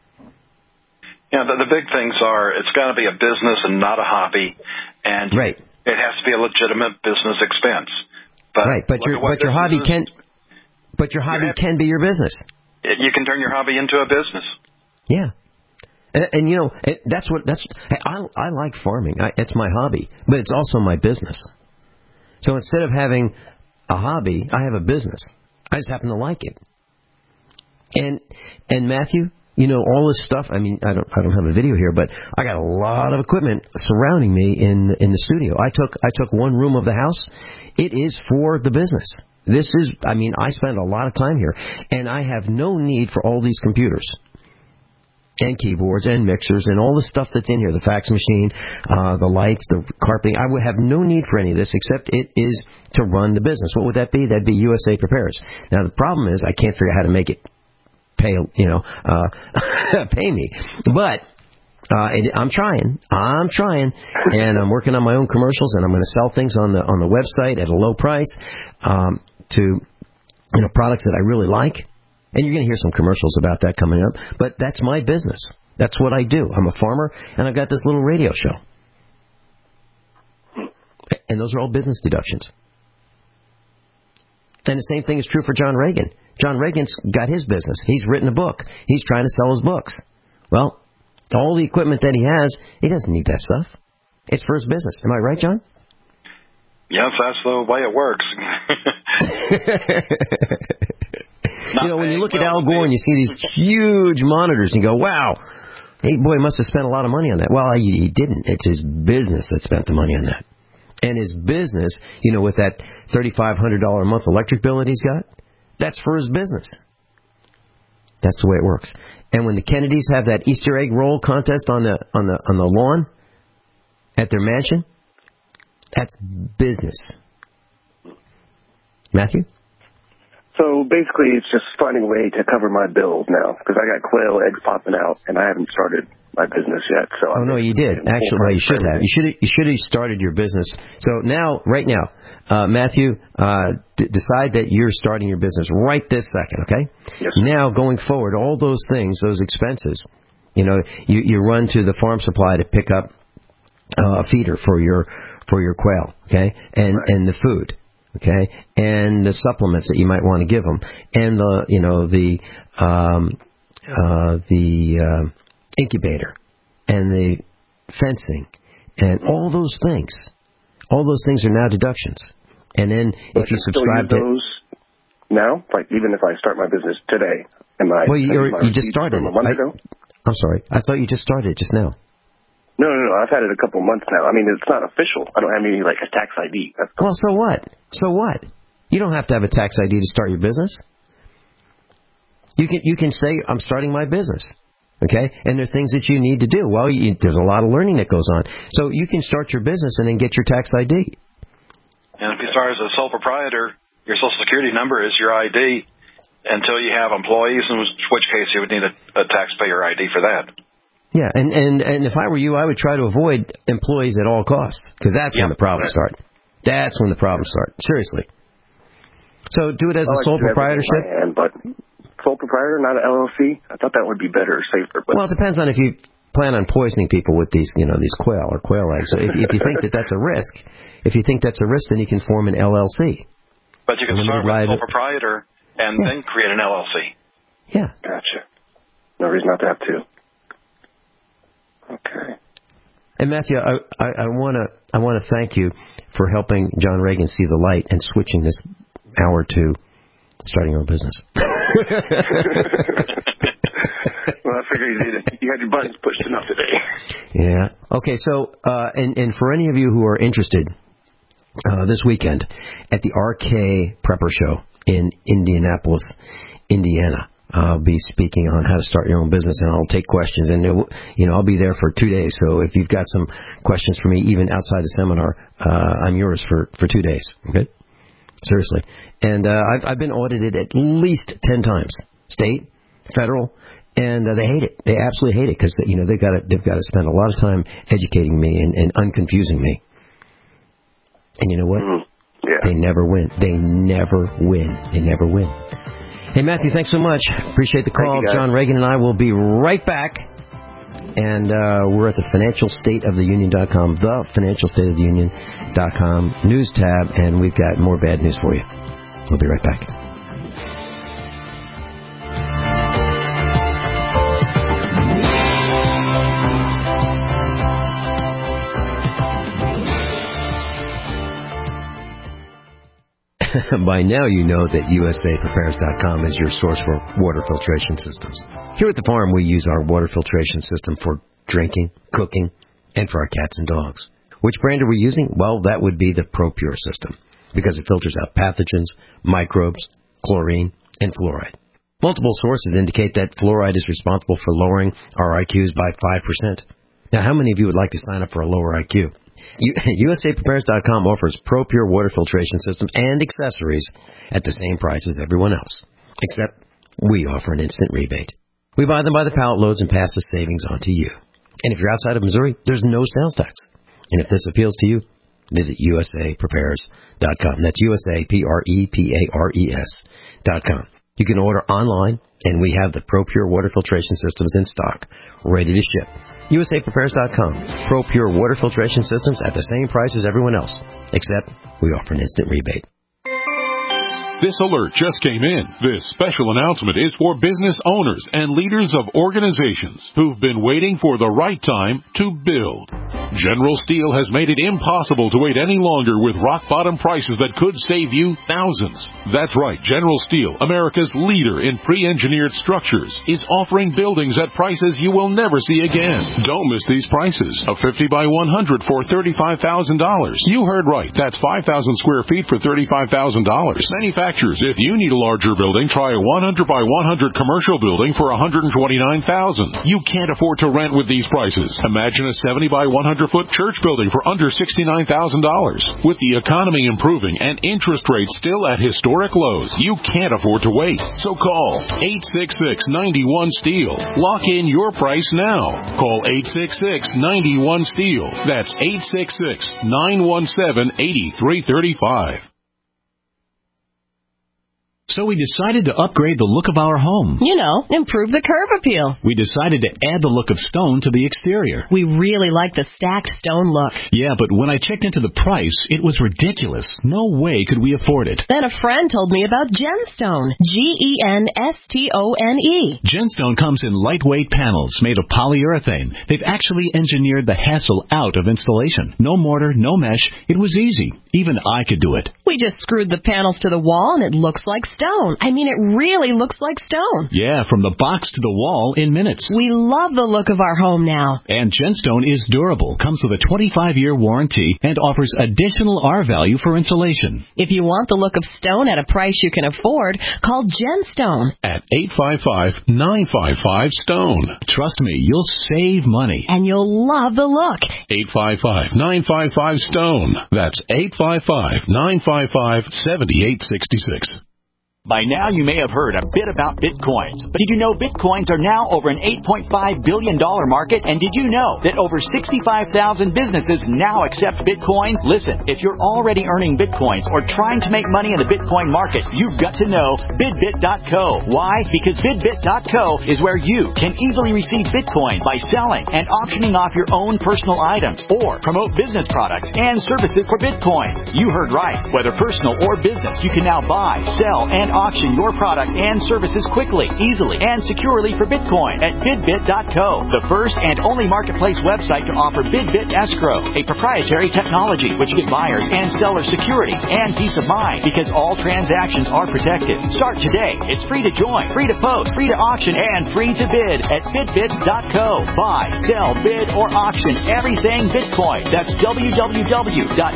Yeah, the, the big things are it's got to be a business and not a hobby, and right. it has to be a legitimate business expense. But right, but your but your hobby can, but your hobby you have, can be your business. You can turn your hobby into a business. Yeah, and, and you know that's what that's. I I like farming. I, it's my hobby, but it's also my business. So instead of having a hobby, I have a business. I just happen to like it. And and Matthew, you know, all this stuff, I mean, I don't I don't have a video here, but I got a lot of equipment surrounding me in in the studio. I took I took one room of the house. It is for the business. This is, I mean, I spend a lot of time here, and I have no need for all these computers and keyboards and mixers and all the stuff that's in here, the fax machine, uh, the lights, the carpeting. I would have no need for any of this, except it is to run the business. What would that be? That'd be U S A Prepares. Now, the problem is I can't figure out how to make it pay, you know, uh, pay me. But uh, it, I'm trying. I'm trying, and I'm working on my own commercials, and I'm going to sell things on the on the website at a low price um, to, you know, products that I really like. And you're going to hear some commercials about that coming up. But that's my business. That's what I do. I'm a farmer, and I've got this little radio show. And those are all business deductions. And the same thing is true for John Reagan. John Reagan's got his business. He's written a book. He's trying to sell his books. Well, all the equipment that he has, he doesn't need that stuff. It's for his business. Am I right, John? Yes, that's the way it works. You know, when you look at Al Gore and you see these huge monitors and you go, wow, hey, boy, must have spent a lot of money on that. Well, he, he didn't. It's his business that spent the money on that. And his business, you know, with that thirty-five hundred dollars a month electric bill that he's got, that's for his business. That's the way it works. And when the Kennedys have that Easter egg roll contest on the on the on the lawn at their mansion, that's business. Matthew? So basically, it's just finding a way to cover my bills now, because I got quail eggs popping out, and I haven't started my business yet. So oh, I'm no, you did. Actually, well, you should have. You should have, you should have started your business. So now, right now, uh, Matthew, uh, d- decide that you're starting your business right this second, okay? Yes. Now, going forward, all those things, those expenses, you know, you, you run to the farm supply to pick up uh, a feeder for your for your quail, okay, and right. and the food. Okay, and the supplements that you might want to give them, and the you know the um, uh, the uh, incubator, and the fencing, and all those things, all those things are now deductions. And then so if you subscribe to those now, like even if I start my business today, am I? Well, you you just started. A month I, ago? I'm sorry, I thought you just started just now. No, no, no. I've had it a couple months now. I mean, it's not official. I don't have any, like, a tax I D. That's well, so what? So what? You don't have to have a tax I D to start your business. You can you can say, I'm starting my business, okay? And there are things that you need to do. Well, you, there's a lot of learning that goes on. So you can start your business and then get your tax I D. And as far as a sole proprietor, your Social Security number is your I D until you have employees, in which case you would need a, a taxpayer I D for that. Yeah, and, and, and if I were you, I would try to avoid employees at all costs, because that's yep. when the problems start. That's when the problems start. Seriously. So do it as I a like sole proprietorship? Hand, but sole proprietor, not an L L C? I thought that would be better or safer. But well, it depends on if you plan on poisoning people with these, you know, these quail or quail eggs. So if, if you think that that's a risk, if you think that's a risk, then you can form an L L C. But you can start with a sole proprietor and yeah. then create an L L C. Yeah. Gotcha. No reason not to have two. Okay. And Matthew, I, I, I want to I want to thank you for helping John Reagan see the light and switching this hour to starting your own business. Well, I figured you, did, you had your buttons pushed enough today. Yeah. Okay, so, uh, and, and for any of you who are interested, uh, this weekend at the R K Prepper Show in Indianapolis, Indiana, I'll be speaking on how to start your own business, and I'll take questions. And, it, you know, I'll be there for two days. So if you've got some questions for me, even outside the seminar, uh, I'm yours for, for two days. Okay? Seriously. And uh, I've, I've been audited at least ten times, state, federal, and uh, they hate it. They absolutely hate it because, you know, they've got to, they've got to spend a lot of time educating me and, and unconfusing me. And you know what? Mm, yeah. They never win. They never win. They never win. Hey, Matthew, thanks so much. Appreciate the call. John Reagan and I will be right back. And uh, we're at the financial state of the union dot com, the financial state of the union dot com news tab, and we've got more bad news for you. We'll be right back. By now you know that U S A Prepares dot com is your source for water filtration systems. Here at the farm, we use our water filtration system for drinking, cooking, and for our cats and dogs. Which brand are we using? Well, that would be the ProPure system, because it filters out pathogens, microbes, chlorine, and fluoride. Multiple sources indicate that fluoride is responsible for lowering our I Qs by five percent. Now, how many of you would like to sign up for a lower I Q? U S A Prepares dot com offers ProPure water filtration systems and accessories at the same price as everyone else, except we offer an instant rebate. We buy them by the pallet loads and pass the savings on to you. And if you're outside of Missouri, there's no sales tax. And if this appeals to you, visit U S A Prepares dot com. That's U S A P R E P A R E S dot com. You can order online, and we have the ProPure water filtration systems in stock, ready to ship. U S A Prepares dot com. ProPure water filtration systems at the same price as everyone else, except we offer an instant rebate. This alert just came in. This special announcement is for business owners and leaders of organizations who've been waiting for the right time to build. General Steel has made it impossible to wait any longer with rock-bottom prices that could save you thousands. That's right. General Steel, America's leader in pre-engineered structures, is offering buildings at prices you will never see again. Don't miss these prices. A fifty by one hundred for thirty-five thousand dollars. You heard right. That's five thousand square feet for thirty-five thousand dollars. Manufacturers, if you need a larger building, try a one hundred by one hundred commercial building for one hundred twenty-nine thousand dollars. You can't afford to rent with these prices. Imagine a seventy by one hundred foot church building for under sixty-nine thousand dollars. With the economy improving and interest rates still at historic lows, you can't afford to wait. So call eight six six, nine one, STEEL. Lock in your price now. Call eight six six, nine one, STEEL. That's eight six six, nine one seven, eight three three five. So we decided to upgrade the look of our home. You know, improve the curb appeal. We decided to add the look of stone to the exterior. We really like the stacked stone look. Yeah, but when I checked into the price, it was ridiculous. No way could we afford it. Then a friend told me about Genstone. G E N S T O N E. Genstone comes in lightweight panels made of polyurethane. They've actually engineered the hassle out of installation. No mortar, no mesh. It was easy. Even I could do it. We just screwed the panels to the wall and it looks like stone. I mean, it really looks like stone. Yeah, from the box to the wall in minutes. We love the look of our home now. And Gemstone is durable, comes with a twenty-five year warranty, and offers additional R value for insulation. If you want the look of stone at a price you can afford, call Gemstone at eight five five, nine five five, STONE. Trust me, you'll save money. And you'll love the look. eight five five, nine five five, STONE. That's eight five five, nine five five, seven eight six six. By now, you may have heard a bit about Bitcoins. But did you know Bitcoins are now over an eight point five billion dollars market? And did you know that over sixty-five thousand businesses now accept Bitcoins? Listen, if you're already earning Bitcoins or trying to make money in the Bitcoin market, you've got to know Bidbit dot co. Why? Because Bidbit dot co is where you can easily receive Bitcoin by selling and auctioning off your own personal items or promote business products and services for Bitcoins. You heard right. Whether personal or business, you can now buy, sell, and auction your product and services quickly, easily, and securely for Bitcoin at Bidbit dot co, the first and only marketplace website to offer Bidbit Escrow, a proprietary technology which gives buyers and sellers security and peace of mind because all transactions are protected. Start today. It's free to join, free to post, free to auction, and free to bid at Bidbit dot co. Buy, sell, bid, or auction everything Bitcoin. That's w w w dot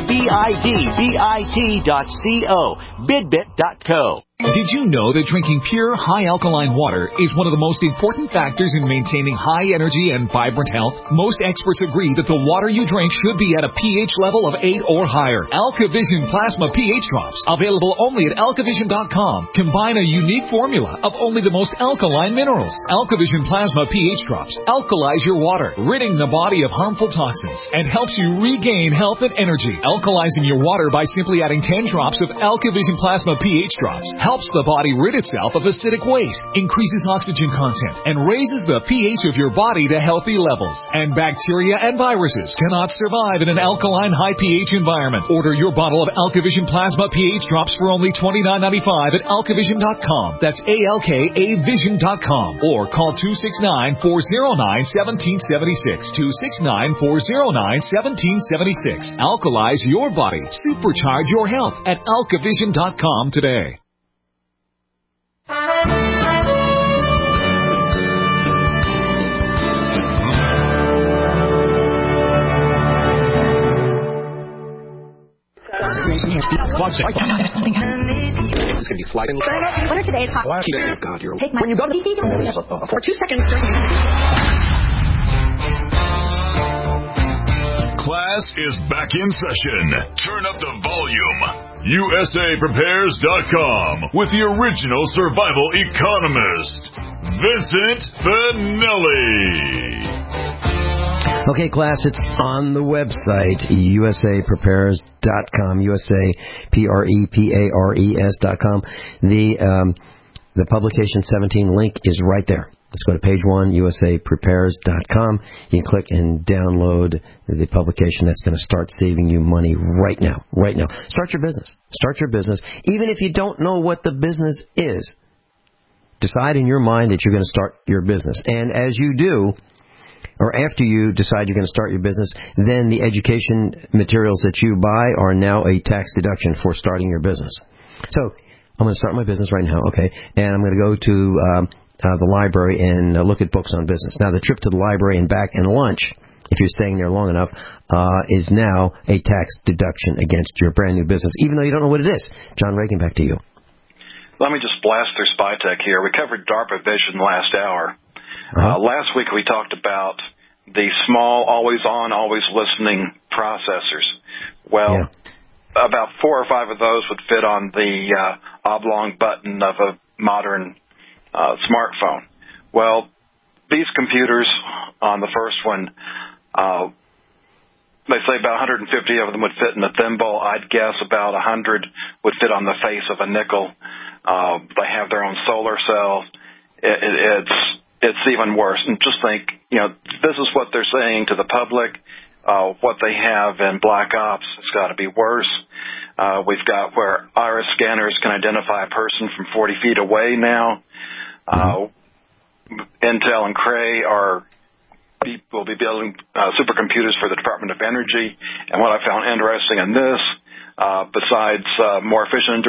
bidbit dot co. Bidbit dot co. Did you know that drinking pure, high-alkaline water is one of the most important factors in maintaining high energy and vibrant health? Most experts agree that the water you drink should be at a pH level of eight or higher. AlkaVision Plasma pH Drops, available only at alkavision dot com, combine a unique formula of only the most alkaline minerals. AlkaVision Plasma pH Drops alkalize your water, ridding the body of harmful toxins, and helps you regain health and energy. Alkalizing your water by simply adding ten drops of AlkaVision Plasma pH Drops helps the body rid itself of acidic waste, increases oxygen content, and raises the pH of your body to healthy levels. And bacteria and viruses cannot survive in an alkaline high pH environment. Order your bottle of AlkaVision Plasma pH Drops for only twenty-nine ninety-five at alkavision dot com. That's A L K A vision dot com. Or call two six nine, four oh nine, one seven seven six. two six nine, four oh nine, one seven seven six. Alkalize your body. Supercharge your health at alkavision dot com today. One second. There's something happening. It's going to be sliding. What are today's hot? Wow. Oh, God, you're... Take my... When you go to the... For two seconds during... Class is back in session. Turn up the volume. U S A Prepares dot com with the original survival economist, Vincent Finelli. Okay, class, it's on the website, U S A Prepares dot com, U S A P R E P A R E S dot com. The, um, the publication seventeen link is right there. Let's go to page one, U S A Prepares dot com. You can click and download the publication that's going to start saving you money right now. Right now. Start your business. Start your business. Even if you don't know what the business is, decide in your mind that you're going to start your business. And as you do, or after you decide you're going to start your business, then the education materials that you buy are now a tax deduction for starting your business. So I'm going to start my business right now, okay, and I'm going to go to um, uh, the library and uh, look at books on business. Now, the trip to the library and back and lunch, if you're staying there long enough, uh, is now a tax deduction against your brand new business, even though you don't know what it is. John Reagan, back to you. Let me just blast through SpyTech here. We covered DARPA Vision last hour. Uh, last week we talked about the small, always-on, always-listening processors. Well, yeah. about four or five of those would fit on the uh, oblong button of a modern uh, smartphone. Well, these computers on the first one, uh, they say about one hundred fifty of them would fit in a thimble. I'd guess about one hundred would fit on the face of a nickel. Uh, they have their own solar cell. It, it, it's it's even worse. And just think, you know, this is what they're saying to the public. Uh, what they have in Black Ops, it's got to be worse. Uh, we've got where iris scanners can identify a person from forty feet away now. Uh, Intel and Cray are will be building uh, supercomputers for the Department of Energy. And what I found interesting in this, uh, besides uh, more efficient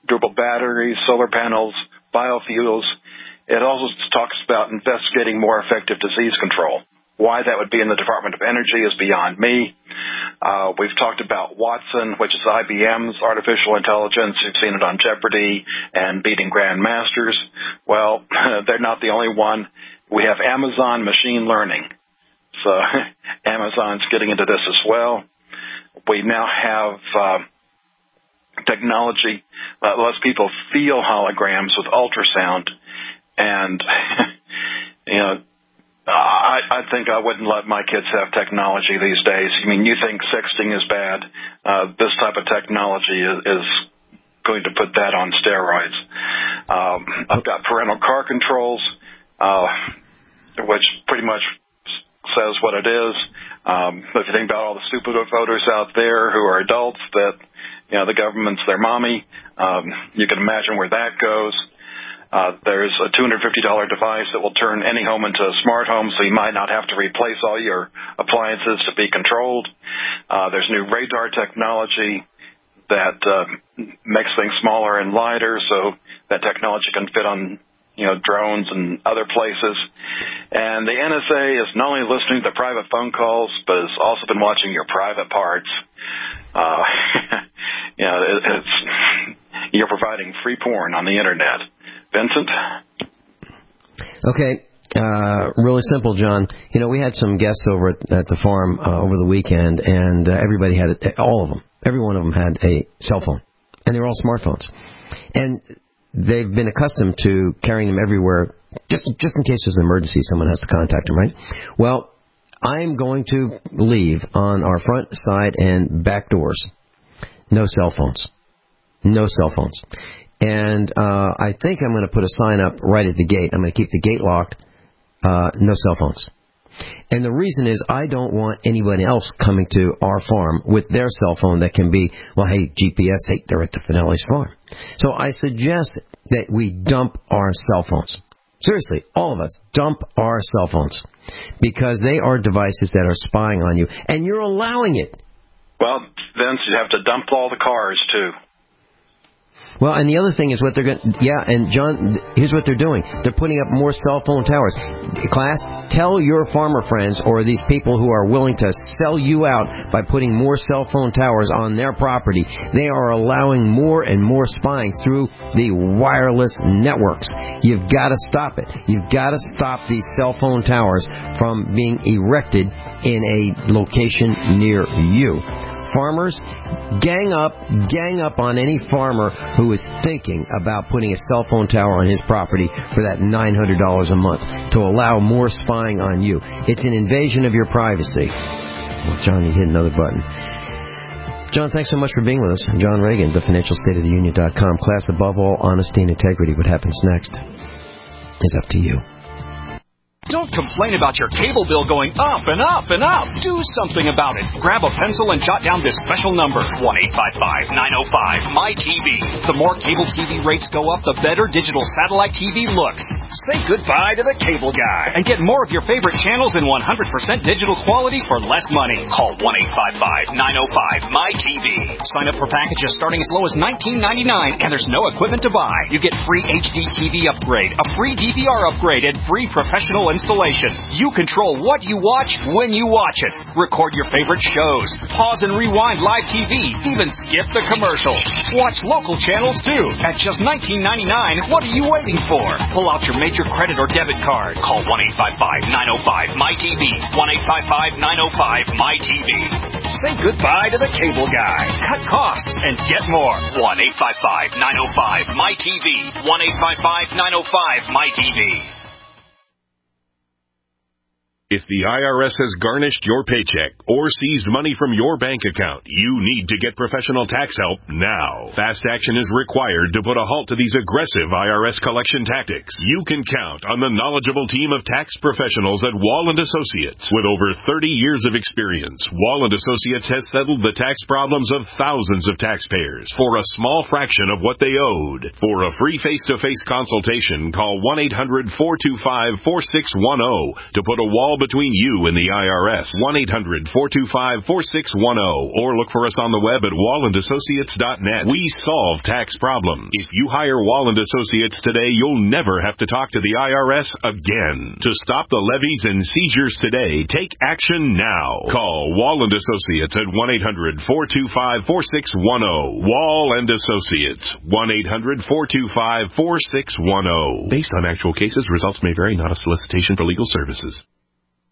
durable batteries, solar panels, biofuels. It also talks about investigating more effective disease control. Why that would be in the Department of Energy is beyond me. Uh, we've talked about Watson, which is I B M's artificial intelligence. You've seen it on Jeopardy and Beating Grandmasters. Well, they're not the only one. We have Amazon machine learning. So Amazon's getting into this as well. We now have uh, technology that lets people feel holograms with ultrasound. And, you know, I, I think I wouldn't let my kids have technology these days. I mean, you think sexting is bad. Uh, this type of technology is, is going to put that on steroids. Um, I've got parental car controls, uh, which pretty much says what it is. Um, if you think about all the stupid voters out there who are adults that, you know, the government's their mommy, um, you can imagine where that goes. Uh, there's a two hundred fifty dollars device that will turn any home into a smart home, so you might not have to replace all your appliances to be controlled. Uh, there's new radar technology that uh, makes things smaller and lighter, so that technology can fit on, you know, drones and other places. And the N S A is not only listening to private phone calls, but has also been watching your private parts. Uh, you know, it, it's you're providing free porn on the internet. Vincent? Okay, uh, really simple, John. You know, we had some guests over at, at the farm uh, over the weekend, and uh, everybody had, it, all of them, every one of them had a cell phone, and they were all smartphones. And they've been accustomed to carrying them everywhere, just, just in case there's an emergency, someone has to contact them, right? Well, I'm going to leave on our front, side, and back doors. No cell phones. No cell phones. And uh, I think I'm going to put a sign up right at the gate. I'm going to keep the gate locked. Uh, no cell phones. And the reason is I don't want anyone else coming to our farm with their cell phone that can be, well, hey, G P S, hey, they're at the Finelli's farm. So I suggest that we dump our cell phones. Seriously, all of us, dump our cell phones. Because they are devices that are spying on you. And you're allowing it. Well, Vince, you have to dump all the cars, too. Well, and the other thing is what they're going to, yeah, and John, here's what they're doing. They're putting up more cell phone towers. Class, tell your farmer friends or these people who are willing to sell you out by putting more cell phone towers on their property. They are allowing more and more spying through the wireless networks. You've got to stop it. You've got to stop these cell phone towers from being erected in a location near you. Farmers, gang up, gang up on any farmer who is thinking about putting a cell phone tower on his property for that nine hundred dollars a month to allow more spying on you. It's an invasion of your privacy. Well, John, you hit another button. John, thanks so much for being with us. John Reagan, the financial state of the union dot com. Class, above all, honesty and integrity. What happens next is up to you. Don't complain about your cable bill going up and up and up. Do something about it. Grab a pencil and jot down this special number, one eight five five, nine oh five, M Y T V. The more cable T V rates go up, the better digital satellite T V looks. Say goodbye to the cable guy and get more of your favorite channels in one hundred percent digital quality for less money. Call one eight five five, nine oh five, M Y T V. Sign up for packages starting as low as nineteen ninety-nine, and there's no equipment to buy. You get free H D T V upgrade, a free D V R upgrade, and free professional installation. You control what you watch when you watch it. Record your favorite shows. Pause and rewind live T V. Even skip the commercials. Watch local channels too. At just nineteen ninety-nine, what are you waiting for? Pull out your major credit or debit card. Call one eight five five, nine oh five, M Y T V. one eight five five, nine oh five, M Y T V. Say goodbye to the cable guy. Cut costs and get more. one eight five five, nine oh five, M Y T V. one eight five five, nine oh five, M Y T V. If the I R S has garnished your paycheck or seized money from your bank account, you need to get professional tax help now. Fast action is required to put a halt to these aggressive I R S collection tactics. You can count on the knowledgeable team of tax professionals at Wall and Associates. With over thirty years of experience, Wall and Associates has settled the tax problems of thousands of taxpayers for a small fraction of what they owed. For a free face-to-face consultation, call one eight hundred, four two five, four six one zero to put a Wall all between you and the I R S. one eight hundred four two five four six one zero or look for us on the web at wall and associates dot net. We solve tax problems. If you hire Wall and Associates today, you'll never have to talk to the I R S again. To stop the levies and seizures today, take action now. Call Wall and Associates at one eight hundred four two five four six one zero. Wall and Associates, one eight hundred four two five four six one zero. Based on actual cases, results may vary, not a solicitation for legal services.